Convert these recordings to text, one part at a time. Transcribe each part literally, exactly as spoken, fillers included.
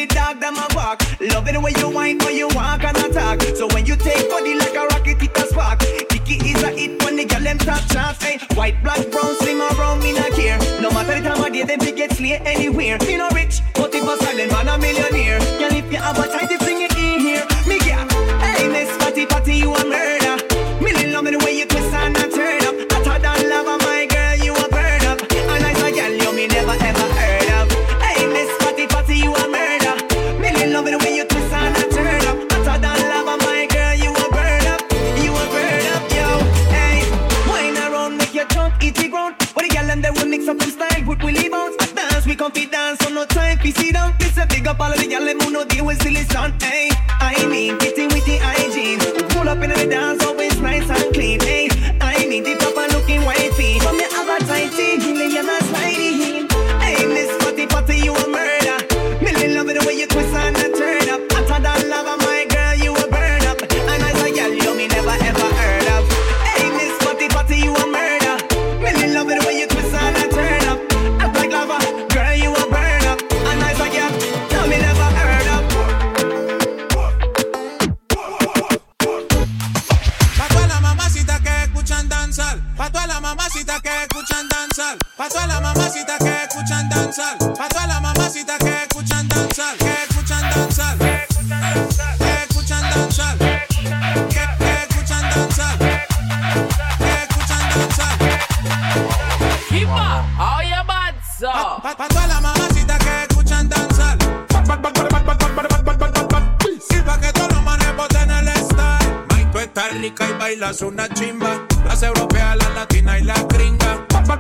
dog that my walk. Love it the way you whine, when you walk and attack. So when you take body like a rocket, it a spark. Kiki is a hit when the girl them top shots. Hey, white, black, brown, slim or brown, me not care. No matter the time of day, them fi get slay anywhere. Me no rich, but if a silent man a millionaire. Girl, if you have a tight, you bring it in here. Me girl, hey, Miss Fatty Fatty, you a murder. Me love me the way you twist and a turn up. Hotter than lava, my girl, you a burn up. And I say, girl, you me never ever heard of. Hey, Miss Fatty Fatty, you a murder. Me love me the way you twist and a turn up. Hotter than lava, my girl, you a burn up. You a burn up, yo. Hey, wine around, make your trunk eat the ground. But the girl and they will mix up them style with Willie Bounce. I dance, we come fit dance, so no time to sit down. This a big up all of the girl them who no deal with silly son. Hey, I mean, kitty with the hygiene. Pull up in the dance, always nice and clean. Hey, I mean, the proper looking white feet. From your have a tighty, really you're not sliding. Hey, Miss Fatty Fatty, you a murder. Million love it the way you twist and a turn up. Hotter than lava, my girl, you a burn up. And I say, girl, you me never ever heard of. Hey, Miss Fatty Fatty, you a murder. Million love it the way you twist and a turn up. Act like lava, girl, you a burn up. And I say, girl, you me never heard of. Pa' todas las mamacitas que escuchan danzar. Pa' todas las mamacitas que escuchan danzar. Pa' todas las mamacitas que escuchan danzar. Pa' todas las mamacitas que escuchan danzar. Que escuchan danzar. Que escuchan danzar. Que escuchan danzar. Que escuchan danzar. Keep up, all your butts up. Pa' todas las mamacitas que escuchan danzar. Y pa' que todos los manes boten el style. Mike, tú estás rica y bailas una chimba. Las europeas, las latinas y las gringas.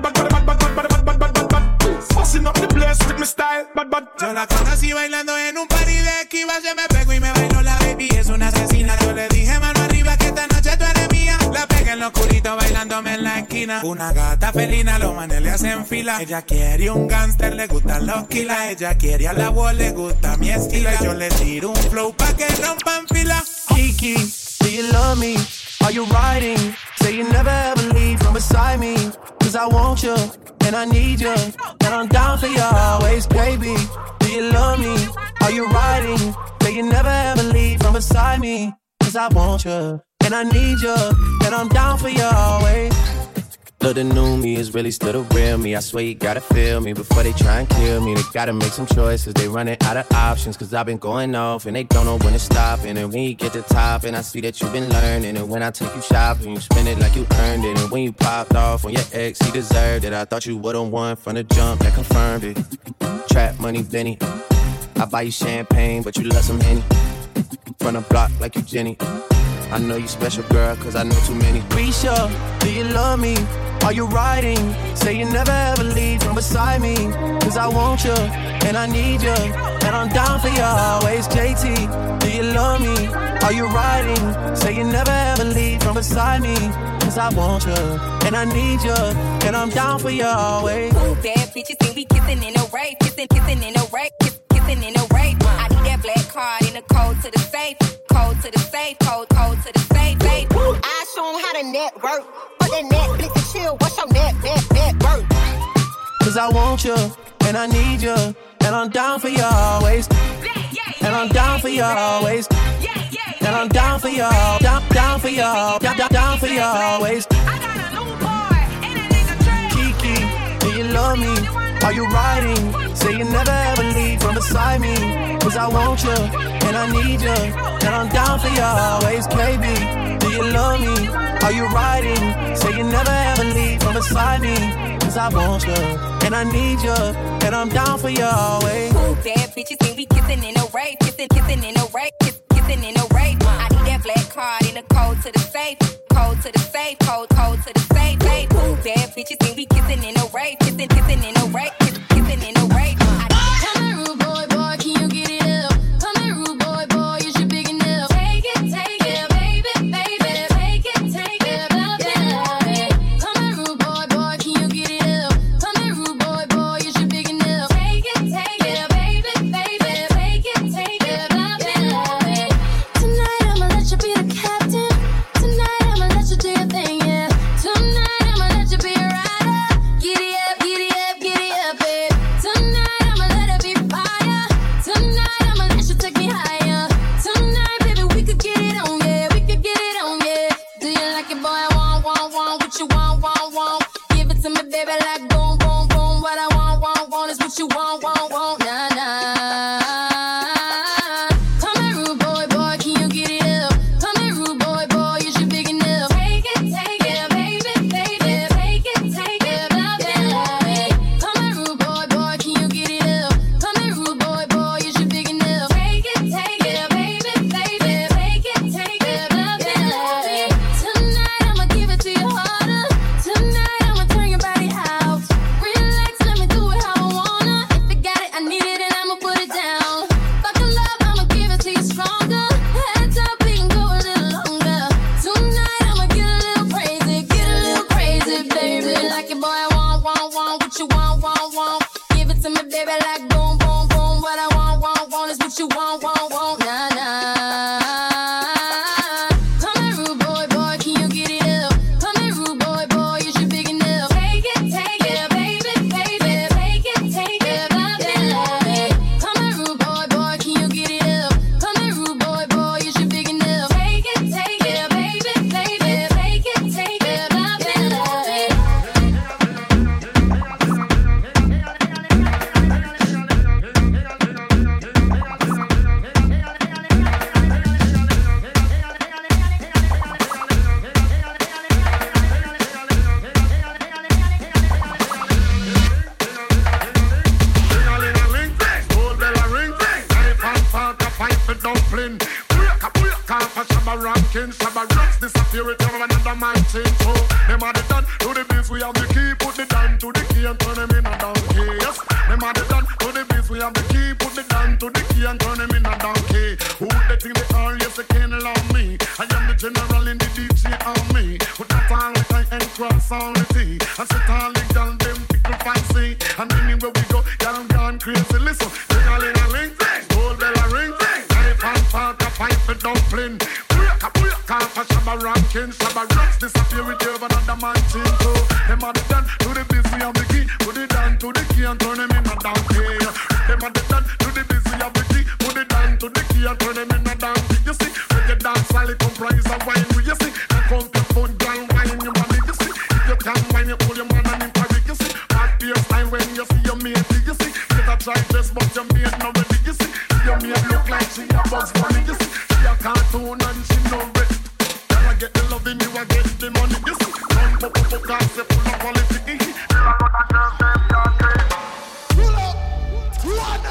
Yo la conocí bailando en un party de esquiva. Se me pegó y me bailó la baby, es una asesina. Yo le dije mano arriba que esta noche tú eres mía. La pegué en lo oscurito bailándome en la esquina. Una gata felina, los manes le hacen fila. Ella quiere un gangster, le gustan los kilas. Ella quiere a la voz, le gusta mi estilo. Yo le tiro un flow pa' que rompan fila. Kiki, do you love me? Are you riding? Say you never ever leave from beside me. Cause I want you, and I need you, and I'm down for you always, baby. Do you love me? Are you riding? Say you never ever leave from beside me. Cause I want you, and I need you, and I'm down for you always. Look, the new me is really still the real me. I swear you gotta feel me before they try and kill me. They gotta make some choices, they running out of options. Cause I've been going off and they don't know when to stop. And then when you get to the top and I see that you've been learning. And when I take you shopping, you spend it like you earned it. And when you popped off on your ex, he deserved it. I thought you would've won from the jump, that confirmed it. Trap money, Benny. I buy you champagne, but you love some Henny. From the block like you Jenny. I know you special, girl, cause I know too many. Be sure, do you love me? Are you riding? Say you never ever leave from beside me. Cause I want you, and I need you, and I'm down for you always. J T, do you love me? Are you riding? Say you never ever leave from beside me. Cause I want you, and I need you, and I'm down for you always. Ooh, bad bitches think we kissing in a rape. Kissing, kissing in a rape. Kiss, kissing in a rape. I need that black card in the code to the safe. Code to the safe, code, code to the safe, safe. I show 'em how to network. But that Netflix and chill, what's your net, net, net worth? Cause I want you, and I need you, and I'm down for you always. And I'm down for you always. And I'm down for you, down, down for you, down, down, down for you always. Kiki, do you love me? Are you riding? Say you never ever leave from beside me. Cause I want you, and I need you, and I'm down for you always, baby. Do you love me? Are you riding? Say you never ever leave from beside me. Cause I want you, and I need you, and I'm down for you always. Ooh, bad bitches think we kissing in a rape. Kissing, kissing in a rape. Kiss, kissing in a rape. I need that black card in the code to the safe. Code to the safe, code, code to the safe, safe. Ooh, bad bitches think we kissing in a rape. Kissing, kissing in a rape. Kiss, kissing in a rape. Come here, rude boy, boy, can you get it up? Come here, rude boy, boy, is you big enough? Take it, take it, baby, baby, take it, take it, baby. Come here, rude boy, boy, can you get it up? Come here, rude boy, boy, is you big enough? Take it, take it, baby, baby, take it, take it, baby. Tonight I'ma let you be the captain. Tonight what you want, want, want, nah, nah. Come here, rude boy, boy, can you get it up? Come here, rude boy, boy, is you big enough? Take it, take it, baby, baby, take it, take it, love it, love it. Come here, rude boy, boy, can you get it up? Come here, rude boy, boy, is you big enough? Take it, take it, baby, baby, take it, take it, love it, love it. Ranking, Shabba rocks disappear with another man change. So, them are the done to the beats, we have the key, put the down to the key and turn them in a donkey. Yes, them are the done to the beats, we have the key, put the down to the key and turn them in a donkey. Who they think they are? Yes, they can't allow me. I am the general in the D J army. With that all the I and cross all the T. And sit all the gal, them tickle fancy. And anywhere we go, y'all gone crazy. Listen, they all in a link, gold bell a ring, knife and fork, a pipe and dumpling. Cause Shabba ranking, Shabba rocks disappear with you another man change. So them are the done to the busy of the key, put it down to the key and turn them in a donkey. Them are the done to the busy of the key, put it down to the key and turn them in a donkey. You see, when you dance, all it comprise of wine. You see, and come to phone, girl, wine your money. You see, if you can't wine, you pull your man and in Paris. You see, hot beer style when you see your mate. You see, you a try this, but your mate not ready. You see, your mate look like she a Bugs Bunny. You see, she a cartoon and she no ready. Get the loving, you a get the money. You see, run pop up up, cause they full of quality. Pull up, run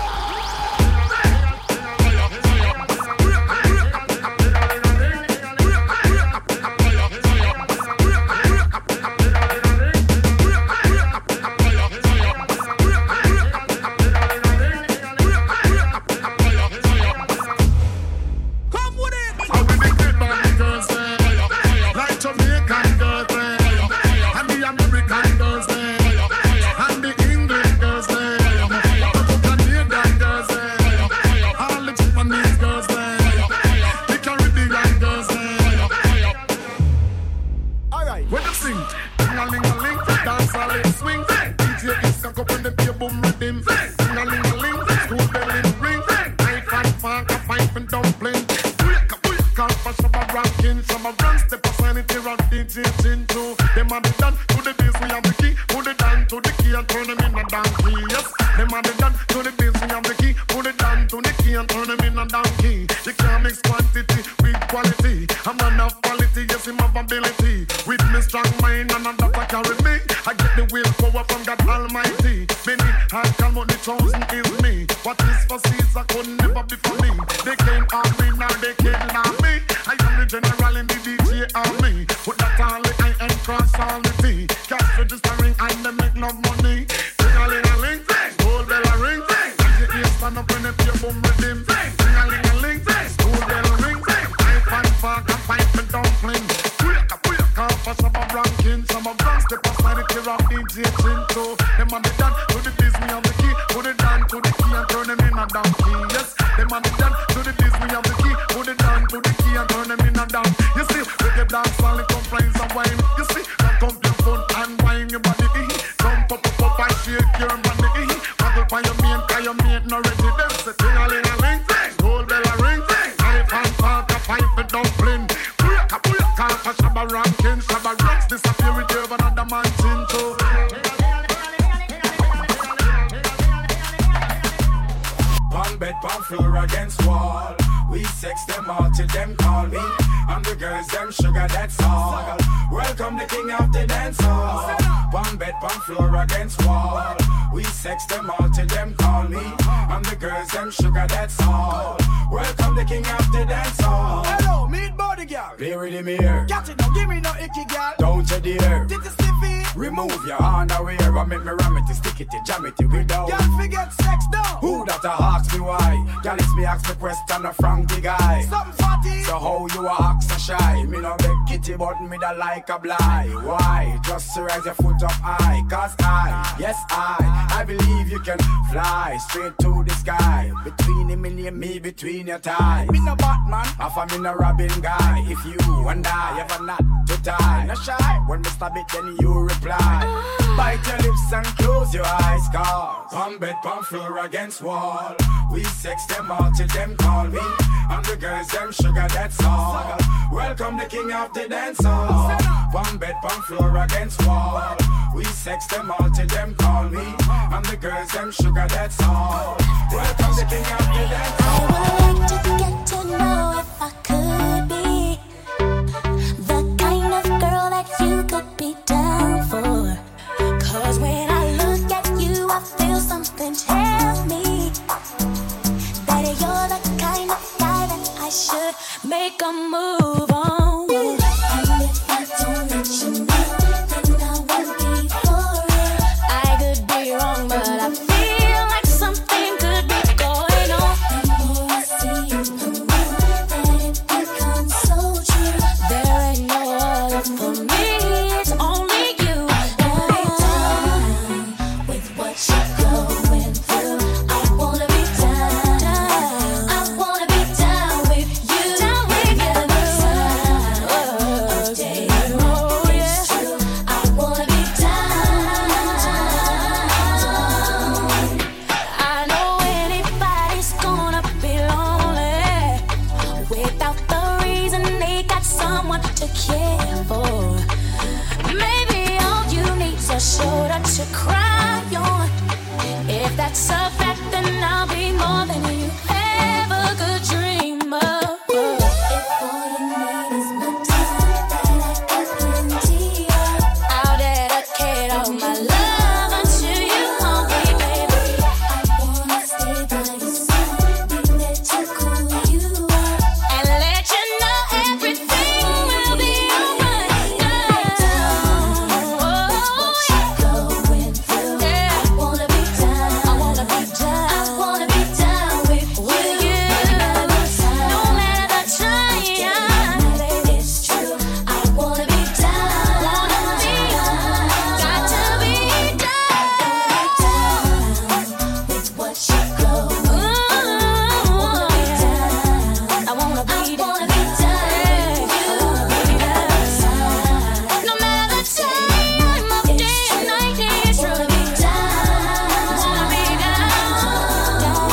Remove your underwear and make me ram it, stick it, jam it without. Can't forget sex now. Who that a ask me why? Girl, it's me ask me question a Frankie guy. Something fatty. So how you a act so shy? Me no beg kitty but me da like a blind. Why? Just to raise your foot up high. Cause I, yes I, I believe you can fly straight to the sky. sky. Between him and me, between your thighs. Me no Batman, half a me no Robin guy. If you and I ever not to tie, no shy. When me stab it, then you reply. Bite your lips and close your eyes, cause on bed, on floor against wall. We sex them all till them call me. And the girls, them sugar, that's all. Welcome the king of the dance hall. One bed, one floor against wall. We sex them all till them call me. And the girls, them sugar, that's all. Welcome the king of the dance hall. I would like to get to know if I could be the kind of girl that you could be down for. Cause when I look at you, I feel something tell me that you're the kind of guy that I should make a move on. And if I don't let you know, then I won't be for it. I could be wrong, but I feel like something could be going on. The more I see you, the more that it becomes so true. There ain't no other for me, it's only you. Every time with what you're going through, I wanna be down, down. I wanna be down with you, down with you. Every time of day, oh yeah, it's true. I wanna be down, down. I know anybody's gonna be lonely without the reason they got someone to care for. Maybe all you need's a shoulder to cry on. If that's a fact, then I'll be more than you ever could dream of. If all you need is my time, then I got plenty of. I'll dedicate all my love unto you, only baby. I wanna stay by your side, be there to cool you up, and let you know everything will be alright. Oh, yeah. Going through, yeah. I wanna be down, I wanna be down, I wanna be down with you. No matter the time, it's true. I wanna be down, wanna be down, got to be down with what you go. I wanna be down, I wanna be down, no matter the time of day or night, it's true. Wanna be down, wanna be down, down.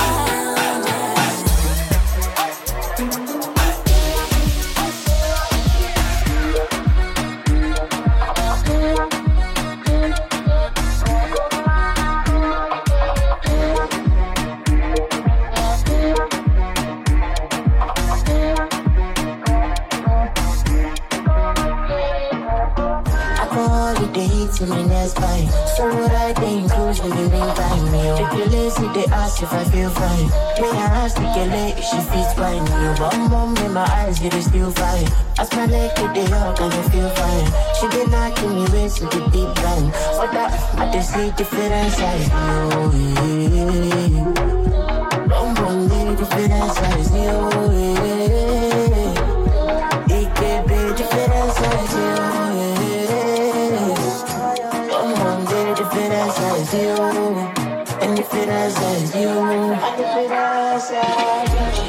I go holiday to my next fine. So what I think, cruise with the meantime. If you lazy, they ask if I feel fine. Me I ask the girl if she feels fine. You one mom in my eyes, it is still fine. As my leg to the hug and I feel fine. She been knocking me waist to the deep blind. For that, I just see different sides. Oh, yeah. Boom, boom, baby, different sides. Oh, yeah. It can be different sides. Oh, yeah. Boom, boom, baby, different sides. Oh, and different sides. Oh, and different sides.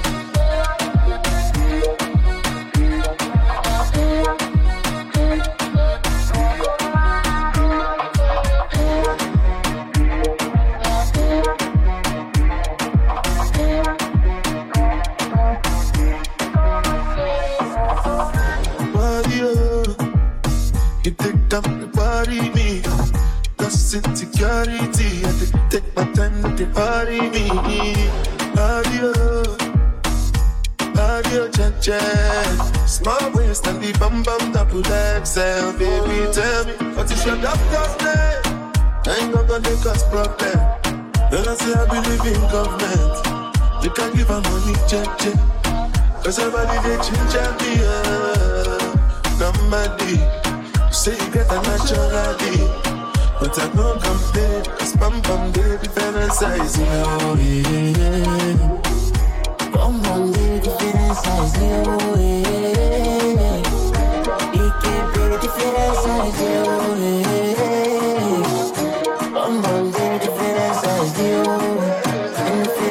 Body, oh, you take time to body me. That's insecurity. I take, take my time to body me. Body, oh, body, oh, check, check. Small waist and the bum bum double X L. Baby, tell me, what is your doctor's name? I ain't not gonna cause problem. Then I say I believe in government. You can give her money, check, check. Cause everybody they change and be uh, somebody. You say you get a naturally, but I don't compare. Cause bum bum they different size. Oh, yeah. Bum bum they different size. Oh, yeah. It can be different size. Oh, yeah. Bum bum they different size. Oh, and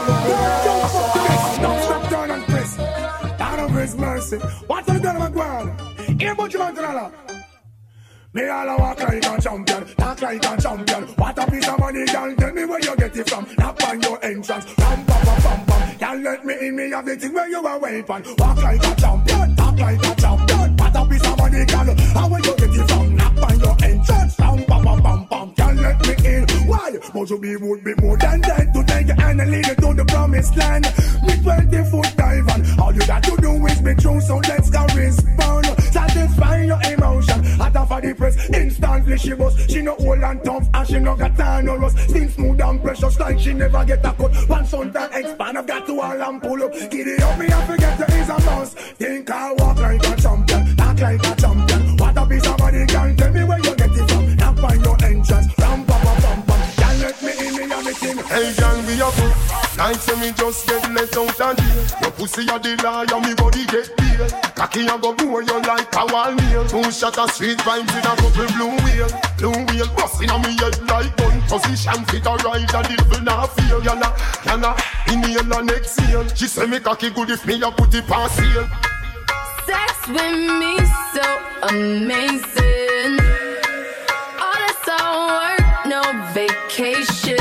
Don't fuck with this. Don't stop down and press. Out of His mercy. What's the gun of McGuire? Here, but you want to know. Me all a walk like a champion, talk like a champion. What a piece of money, girl. Tell me where you get it from. Knock on your entrance. Ram, pam, pam, pam, pam. Girl, let me in. Me have the thing where you are weapon. Walk like a champion, talk like a champion. What a piece of money, girl. How will you get it from? Knock on your entrance. Ram, pam, pam, pam, pam. Girl, let me in. Why? But you be would be more than that. To take your hand and lead you to the promised land. Me twenty foot dive and all you got to do is be true. So let's go respond. Satisfy your emotion. At a for the press. Instantly she was. She no old and tough and she no got time no rust. Skin smooth and precious like she never get a cut. One son that expand, I've got to all and pull up. Giddy up me and forget there is a mouse. Think I walk like a champion, talk like a champion. What a piece of money, girl, tell me where you get it from. Knock on your entrance, ram pam pam pam pam. Can't let me in, me and me thing. Hey, girl, be a fool. Like say me just get let out of jail. Your pussy a the liar, me body get bail. Cocky a go bore you like a wall nail. Two shot of sweet vibes with a couple blue wheel. Blue wheel busting on me head like gun. Position fit a ride a devil not feel. Yana, yana, inhale and exhale. She say me cocky good if me a put it past sale. Sex with me so amazing. All this all work, no vacation.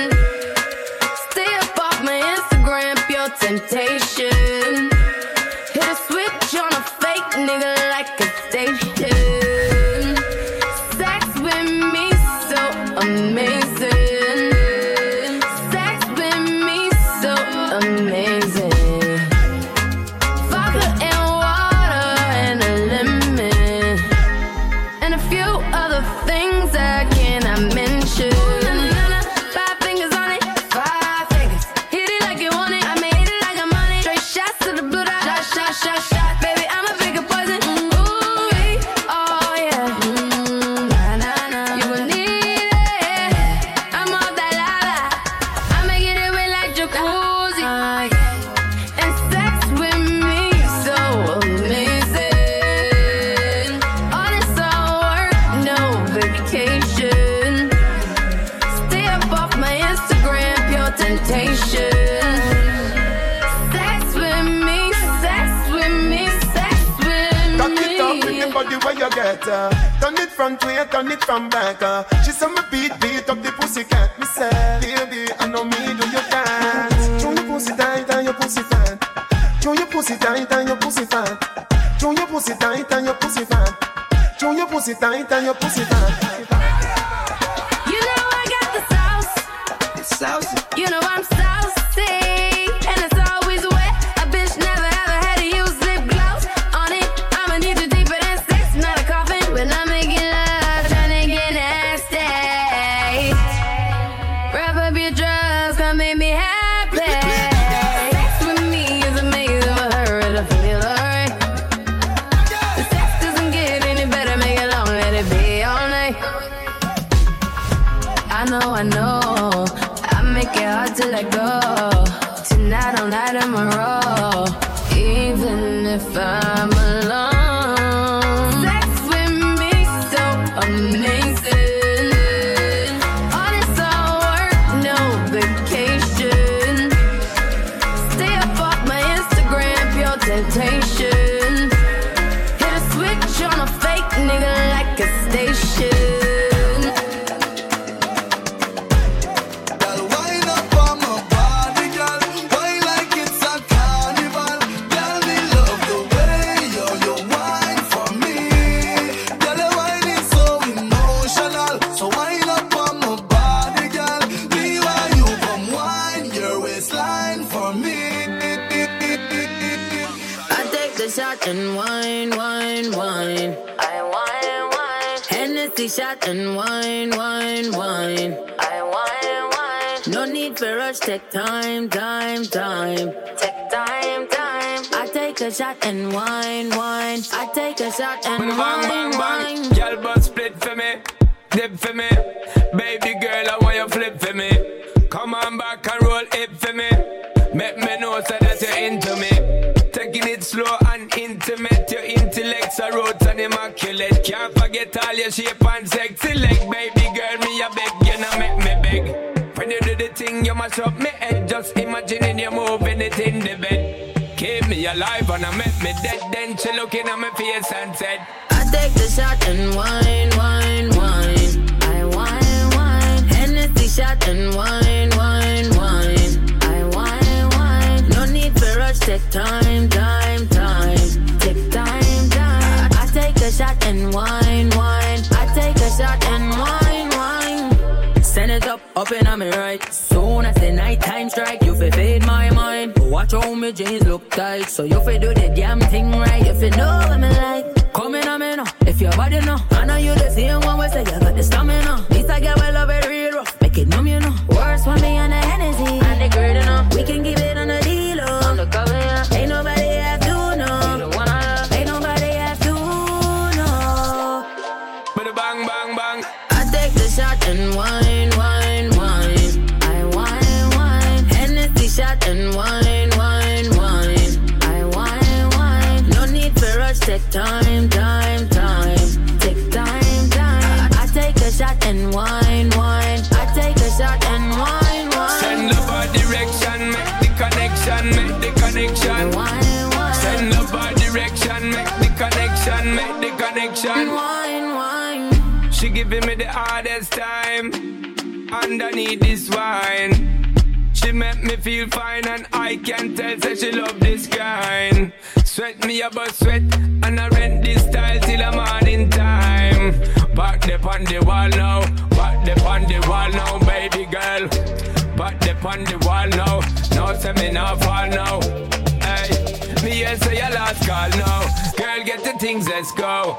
Temptation. Hit a switch on a fake nigga like a station. Sex with me so amazing. Sex with me so amazing. Vodka and water and a lemon. And a few other things I cannot mention. Five fingers on it, five fingers. Hit it like you want it. Shot, shot, baby, I'm a bigger poison. Mm, ooh, oh yeah. Mm, nah, nah, nah. You gon' need it. I'm off that lava. I'ma get it wet like jacuzzi. Uh, yeah. And sex with me so amazing. All this all work, no vacation. Stay up off my Instagram, pure temptation. The way you get her, turn it front way, turn it from back. Uh. She said me beat, beat up the pussy cat. Me say, baby, I know me do you dance. Show your pussy tight and your pussy fat. Show your pussy tight and your pussy fat. Show your pussy tight and your pussy fat. Show your pussy tight and your pussy fat. You know I got the sauce. The sauce. You know I'm saucy, and it's always wet. A bitch never ever had to use lip gloss on it. I'ma need to deeper than sex, not a coffin. When I'm making love, tryna get nasty. Wrap up your drugs, come make me happy. Sex with me is amazing for her to feel alright. The sex doesn't get any better, make it long, let it be all night. I know, I know, I make it hard to let go. Tonight all night tomorrow, even if I'm alone. Sex with me so amazing. All this all work, no vacation. Stay up off my Instagram, pure temptation. Hit a switch on a fake nigga like a station. Shot and wine, wine, wine. I wine, wine. Hennessy shot and wine, wine, wine. I wine, wine. No need for rush, take time, time, time. Take time, time. I take a shot and wine, wine. I take a shot and When wine, bang, bang, wine. bang. Girl, but split for me, dip for me. Baby girl, I want you flip for me. Come on back and roll it for me. Make me know so that you're into me. Taking it slow and intimate. Your intellect's a roots and immaculate. Can't forget all your shape and sexy leg. Baby girl, me a beg, you know make me beg. When When you do the thing, you mash up me head. Just imagining you moving it in the bed. Keep me alive and I make me dead. Then she looking at my face and said, I take the shot and wine, wine, wine. I wine, wine. Hennessy shot and wine, wine, wine. I wine, wine. No need for rush, take time, time, time. Take time, time. I take a shot and wine, wine. I take a shot and wine, wine. Send it up, up and on me right. Soon as the night time strike, you fi fade my mind. Watch how me jeans look tight, so you fi do the damn thing right. You fi know what me like. Come in on me now, if your body know. I know you the same one, we say you got the stamina. This I get well love it real rough, make it numb, you know. Worse for me on the Hennessy, and the great enough. We can keep it on the deal, on the cover, yeah. Ain't nobody have to know. You don't wanna, ain't nobody have to know. But a bang, bang, bang. I take the shot and wine, wine, wine. I wine, wine. Hennessy shot and wine, wine, wine. I wine, wine. No need for rush, take time, time, time. Take time, time. I take a shot and wine, wine. I take a shot and wine, wine. Send love our direction, make the connection, make the connection. Wine, wine. Send love our direction, make the connection, make the connection. Wine, wine. She giving me the hardest time underneath this wine. She make me feel fine and I can tell that she love this kind. Sweat me about sweat and I rent this style till the morning time. Back the on the wall now, back the on the wall now, baby girl. Back the on the wall now, no say me not fall now. Hey, me here say your last call now. Girl, get the things, let's go.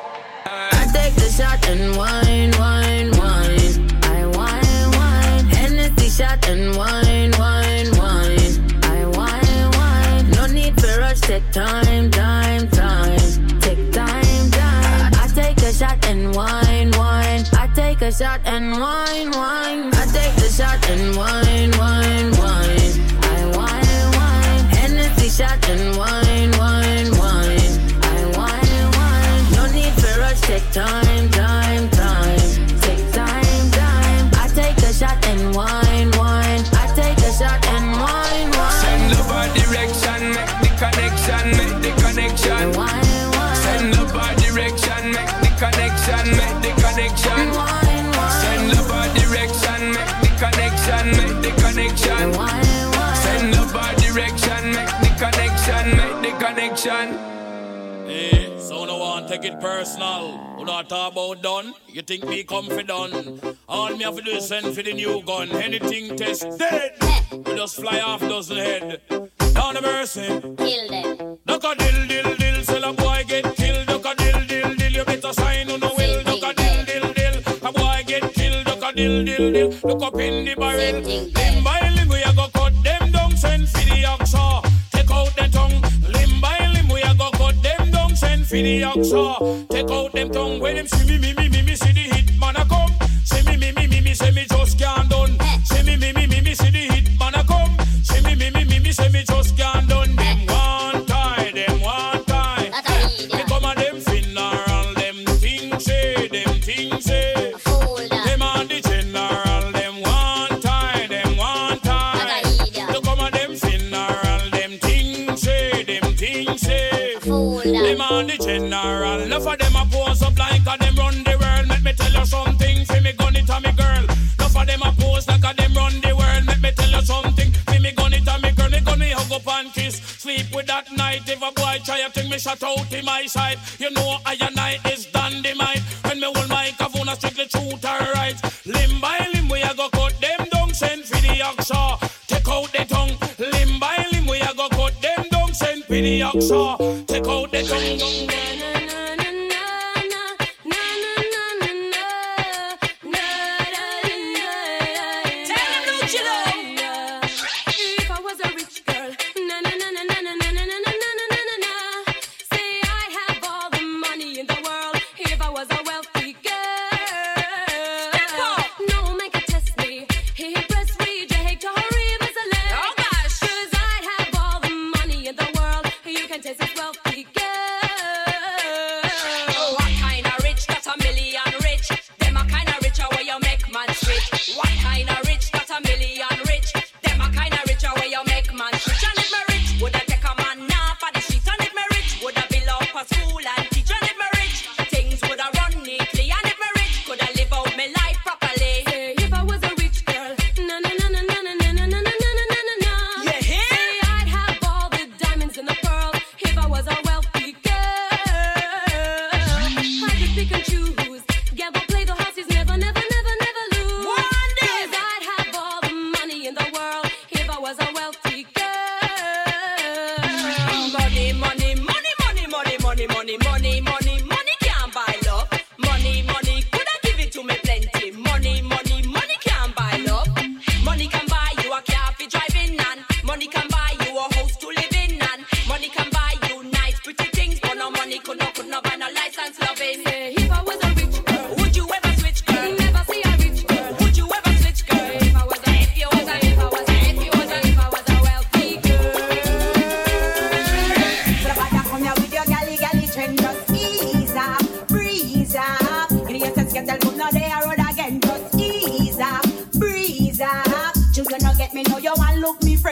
I take the shot and wine, wine, wine. I wine, wine. Hennessy shot and wine, wine, wine. I wine, wine. No need for rush, take time, time, time. Take time, time. I take a shot and wine, wine. I take a shot and wine, wine. I take the shot and wine, wine, wine. I wine, wine. Hennessy shot and wine, wine, wine. I wine, wine. No need for rush, take time, time, time. Take time, time. I take a shot and wine, wine. I take a shot and wine, wine. Send love our direction, make the connection, make the connection. Wine, wine. Send love our direction, make the connection, make the connection. Wine, wine. Send love our direction, make the connection, make the connection. Wine, wine. Send love our direction, make the connection, make the connection. Hey, so no one take it personal. Who not talk about done? You think me come for done? All me have to do is send for the new gun. Anything test dead. We just fly off dozen head. Down the mercy. Kill them. Duck a dill dill dill. Sell a boy get killed. Duck a dill dill dill. You better sign on the will. Duck a dill dill dill. A boy get killed. Duck a dill dill dill. Look up in the barrel. Limb by limb we a go cut them down. Send for the oxa. Take out the tongue. Limb by limb we a go cut them down. Send for the oxa. Take out them tongue. When them see me me me me me see the hit man a come. See me me me me me say me just can't done. See me me me me me see the hit man a come. See me me me me me say me just can't done. Them one time, them one time. Me come a them funeral, them things say, them things say. Them on the general, them one time, them one time. You come a them funeral, them things say, them things say. Them on the general, enough of them a pose up like a them run the world. Let me tell you something, fi me gun it a me girl. Enough of them a pose like a them run the world. Let me tell you something, fi me gun it a me girl. Me gun me hug up and kiss, sleep with that night. If a boy try a thing, me shut out in my side. You know I and I is dynamite. When me hold my kavuna strictly truth or right. Limb by limb we a go cut them down, send for the oxa. Take out the tongue. Limb by limb we a go cut them down, send for the oxa. Take out the tongue. Taste this wealthy girl.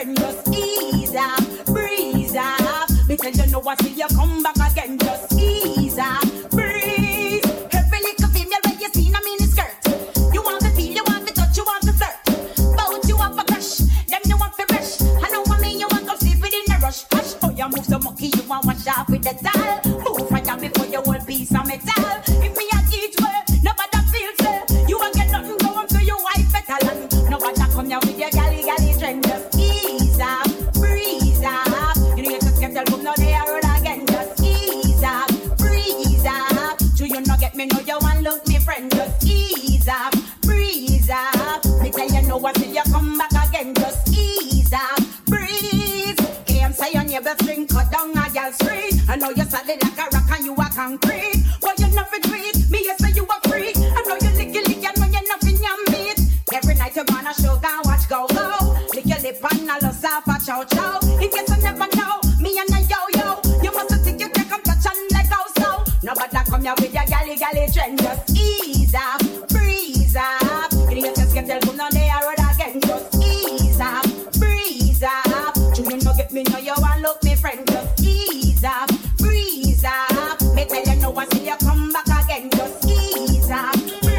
friend. Just ease up, breeze up. Because you know I see you come back again. Just ease up, breeze. Every little female when you see in a mini skirt. You want to feel, you want to touch, you want to flirt. Bout you up a crush, them you want to rush. I know what me, you want to sleep within a rush. Hush, oh you move so monkey, you want wash off with the towel. Move fire before you whole piece of metal. If me a teach well, nobody feels well. You won't get nothing going to your wife better than. Nobody come here with your galley galley trend. Just ease up, breeze up. You know you just get the room now they are again. Just ease up, breeze up. Do you not get me? Know you want look me friend. Just ease up, breeze up. Me tell you know what till you come back again. Just ease up, breeze. Hey, I'm saying you best string cut down a girl street. I know you're solid like a rock and you are concrete. But you nothing tweet. Me you say you a freak. I know you lick your lick and when you're nothing you meet. Every night you gonna show and watch go go. Lick your lip and I love off a chow chow. In case you never know, me and a yo yo. You must think you can come touch and let go so. Nobody come here with your galley galley trend. Just ease up, breeze up. You just get the room on the road again. Just ease up, breeze up. Do you know get me know you want look me friend. Just ease up, breeze up. Me tell you know I see you come back again. Just ease up,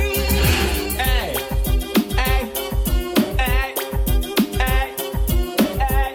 breeze. Hey, hey, hey, hey, hey,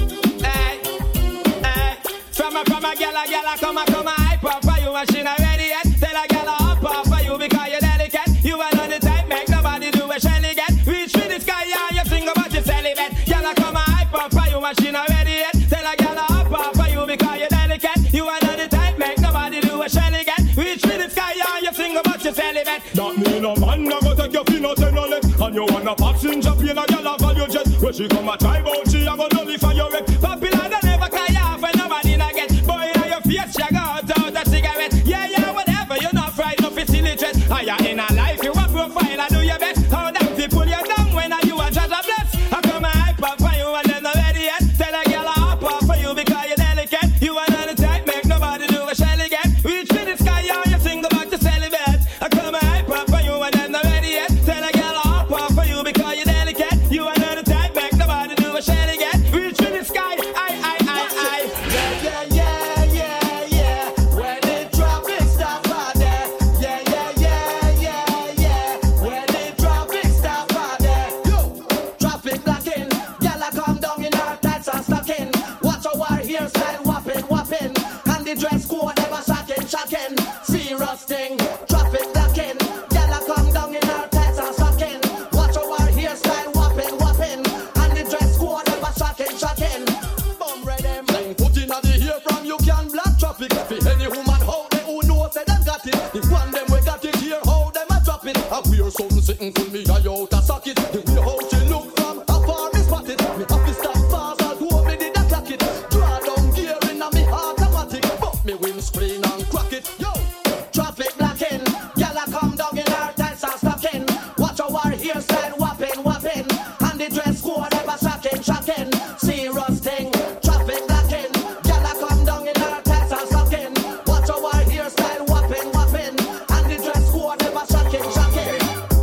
hey, hey. From a from a gyal a gyal a come a come a hype up for you and she not ready yet. Tell a gyal a up up for you because you're delicate. You are not the type make nobody do a shelly get. Reach for the sky and you sing about your celibate. Gyal a come a hype up for you and she not ready yet. Tell a gyal a up up for you because you're delicate. You are not the type make nobody do a shelly get. Reach for the sky and you sing about your celibate. That mean a man a go take your peanut and all it. And you want a passenger plane a gyal a value jet. When she come a drive out she a go nullify your wreck. Popular they never cry off when nobody not get. Boy in your face she go out out a cigarette. Yeah yeah whatever you not fried no facility threat. I ya in a life you a profile and do your best. How that fi pull you down when a you a judge a bless. I come a hype up for you and them not ready yet. Tell a gyal a hop up for you because you're delicate. You are not the type make nobody do a shelly get. Reach for the sky and you sing about your celibate. I come a hype up for you and them not ready yet. Tell a gyal a hop up for you because you're delicate. You are not the type make nobody do a shelly get. Reach for the sky. I I I I. Yeah, yeah, yeah, yeah, yeah. When the traffic stop out there. Yeah, yeah, yeah, yeah, yeah. When the traffic stop out there. Yo, traffic blocking. Gyal a come down in her tights and stocking. Watch our hairstyle whopping, whopping. And the dress code ever shocking, shocking. Serious thing. Traffic blocking. Gyal a come down in her tights and stocking. Watch our hairstyle whopping, whopping. And the dress code ever shocking, shocking. Bum rhythm. Then put in a the hair from you can block traffic. For any woman how they who know say them got it. The one them we got it here how them a drop it. I wear something sitting pull me eye out a socket. The way how she look from afar me spot it. Me have to stop fast and hope me did a clock it. Draw down gear in a me automatic. But me windscreen and crack it. Yo, traffic blocking. Gyal a come down in her tights and stocking. Watch our hairstyle whopping, whopping. And the dress code ever shocking, shocking. Serious thing. Traffic blocking. Gyal a come down in her tights and stocking. Watch our hairstyle whopping, whopping. And the dress code ever shocking, shocking.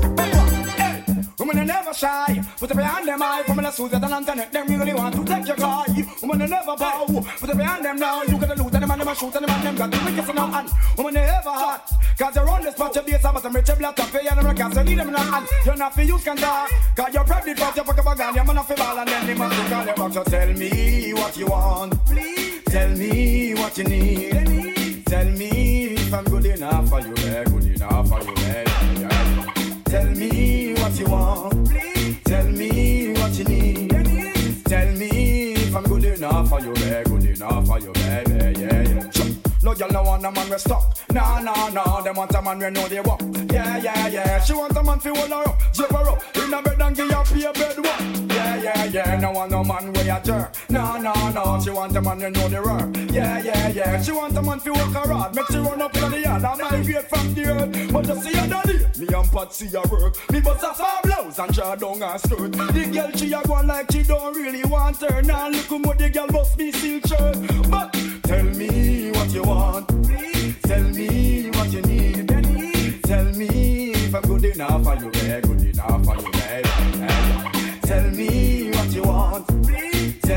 Hey, women are never shy. Put it behind them eye. Women are Susan and Antoinette. Them really want to take your guy. Women are never bow. Put it behind them now. You gotta loot and them and them a shoot and them and them got the wickedest in their hand. Women are ever hot. Cause you're on this spot. Your base about them rich black cafe and them a gas. You need them in their hand. You're not for use can talk. Cause you're pregnant but you fuck up a gun. You're not for ball and then they must look on your box. So tell me what you want. Please. Tell me what you need. Tell me if I'm good enough for you. Eh, good enough for you. Eh, yeah. Tell me what you want. Please. Tell me what you need. Tell me if I'm good enough for you. Eh, good enough for you. Baby, yeah, yeah. Sure. No girl no want a man we stuck. Nah, nah, nah. Them want a man we know they walk. Yeah, yeah, yeah. She want a man fi hold her up, zip her up in a bed and give her pay bed work. Yeah, yeah, yeah. No want no man we a jerk. Nah, nah, nah. She want a man we know they work. Yeah, yeah, yeah. She want a man fi work her hard. Make she run up in the yard and migrate from the earth. But you see her daddy, me and Patsy a work. Me bust a far blouse and draw down her skirt. The girl she a go like she don't really want her. Now look how much the girl bust me silk shirt. But tell me what you want. Please. Tell me what you need. Tell me if I'm good enough for you, babe. Good enough for you, babe. Tell me what you want. Please.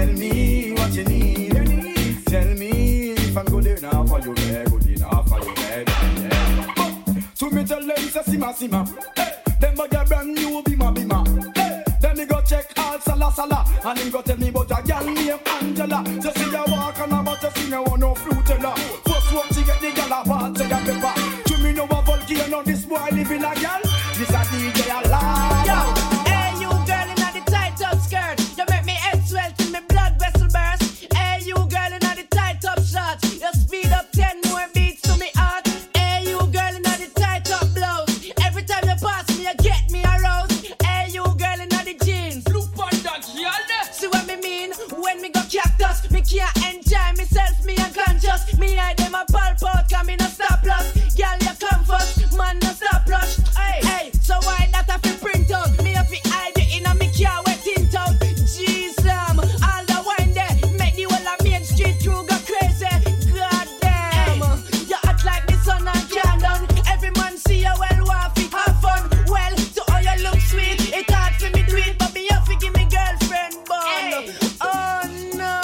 you need. Tell me if I'm good enough for you, yeah, good enough for you, yeah, yeah. To me tell them say sima sima. Hey, them buy a brand new bima bima. Hey, then me go check all sala sala, and him go tell me about a girl named Angela. So see you walk on about to see no one no fruitella. First one she get the girl a part say a pepper. To me no a volcano, this boy live in a girl. This a D J a lava. Yo, hey you girl in the tight up skirt, you make me head swell till me blood vessel burst. Hey you girl in the tight up shorts, you speed up ten more beats to me heart. Hey you girl in the tight up blouse, every time you pass me you get me aroused. Hey you girl in the jeans, look on that girl. See what me mean when me go cactus, me can't enjoy myself, me unconscious. Me I dem a pulp out, cause me no stop loss. Girl you come first, man no stop rush. Hey, hey, so why that I fi print out? Me have fi hide it in a me car wet tint out. Jeez, um, all the wine there make the whole of Main Street crew go crazy. God damn, you act like the sun and calm down. Every man see you well, want fi have fun. Well, to all you look sweet, it hard for me do it, but me have fi give me girlfriend bun. Hey. Oh no,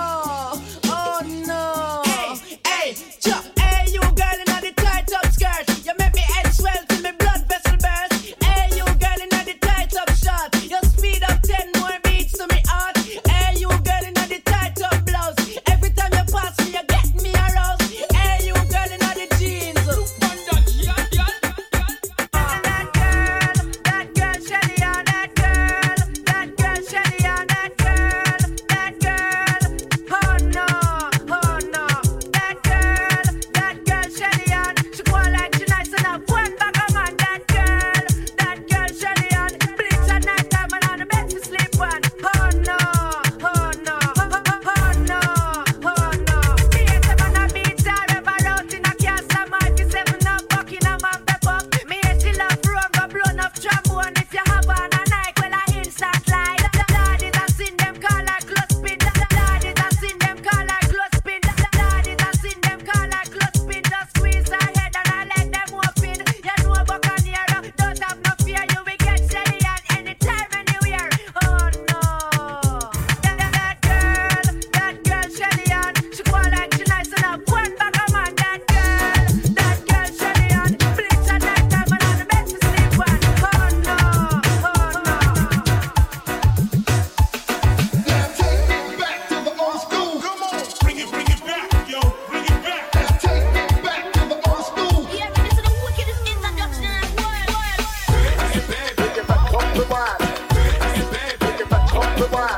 oh no. Hey, hey, cha, hey, you girl in the tight up skirt, you make me head swell till me blood vessel burst. Hey, you girl in the tight up short, you speed up ten more beats to me heart. Hey, you girl in the tight up blouse, every time you pass me you get me aroused. Hey, you girl in the jeans, look on that girl, girl, girl. That girl, that girl Shelly on that girl, that girl Shelly on that girl, that girl. Oh no, oh no, that girl, that girl Shelly on. She go like she nice enough, one back a man. That girl, that girl Shelly on. Bleach at night time and on the bed to sleep on. Oh no, oh no, oh no, oh no. Me a seven a beat her ever out in a castle. Marty seven up Buckingham and pepper. Me a she love rum, go blown up trombone. If you have on a Nike, well I instant slide. Lord is a sin, them call like close spin. Lord is a sin, them call like close spin. Lord is a sin, them call like close spin. Just squeeze her head and I let them open. You know Buccaneer, don't have no fear. You will get Shelly on anytime, anywhere. Oh no, that, that girl, that girl Shelly on. She go like she nice enough, one back a man. That girl, that girl Shelly on. Bleach at night time and on the bed to sleep on. Oh no, oh no. Let's take it back to the old school. Come on, bring it, bring it back, yo, bring it back. Let's take it back to the old school. Yeah, this is the wickedest introduction in the world. Bring it back up the wine. Bring it back up the wine.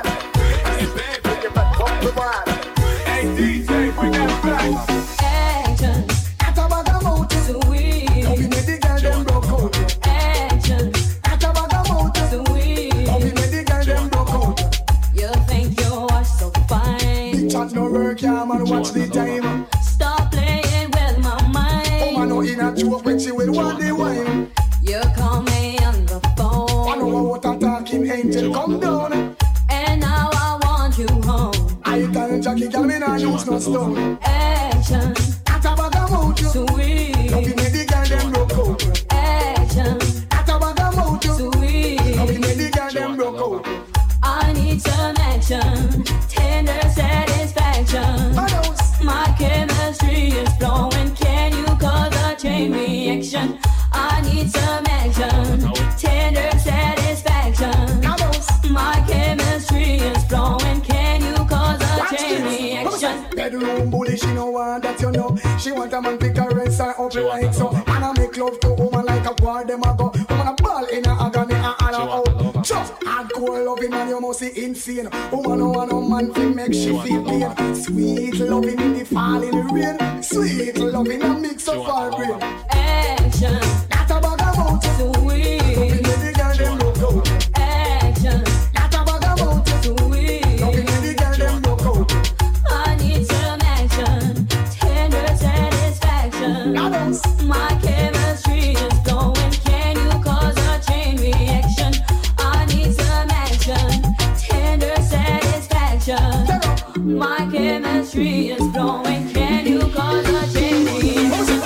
Bring it back up the wine. Hey D J, bring that back. Action, At a bag of mountain, sweet. up in the girl them broke out. Action, At a bag of mountain, sweet. up in the girl them broke out. You think you are so fine? Chat no work, yeah man, watch the time. Stop playing with my Oh mind. man, no in a joke when she will want the wine. You call me on the I phone, know what a talking angel come down. and now I want you home. I tell Jackie, girl, me nah use no stone. Action, At a bag of mountain, sweet. up in the girl them broke out. Action, At a bag of mountain, up in sweet. the girl them broke out. I need some action, tender satisfaction. Ados, My chemistry is flowing. Can you cause a chain reaction? I need some action, tender satisfaction. ados. My chemistry is flowing. Can you cause a chain reaction? Bedroom bully, she no want that you know. She want a man pick her rinse her up like so. And I make love to woman like a war them a go. Woman a ball in a agony and all out. Just hardcore loving and you must see insane. Woman no want no man to make she feel pain. Sweet loving in the falling rain. Sweet loving a mix of all brain. Action, That a bag of mountain, sweet. loving in the girl them broke out. Action, That a bag of mountain, sweet. loving in the girl them broke out. I need some action, tender satisfaction. Ados, My chemistry is flowing. Can you cause a chain reaction? I need some action, tender satisfaction. My chemistry is flowing. Can you cause a chain reaction?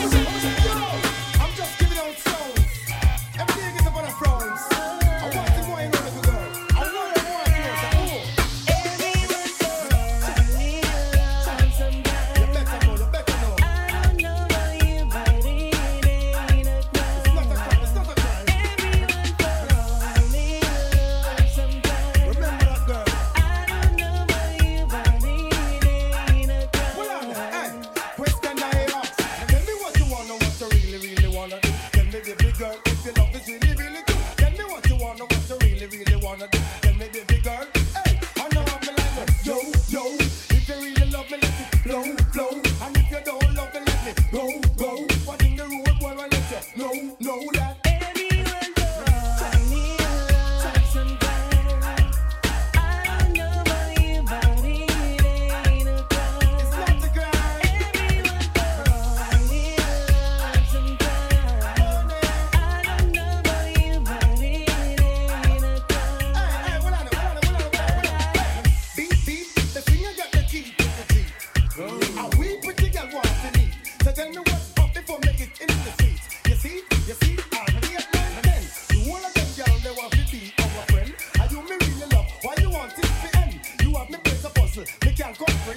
I'm just giving out sounds. Everything is about a frowns. I want to go in on the girl. I want to go in closer.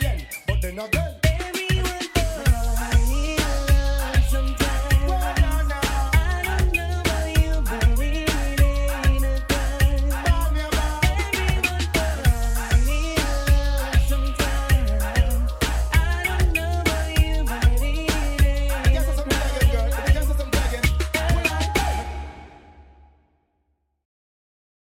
again. But then again,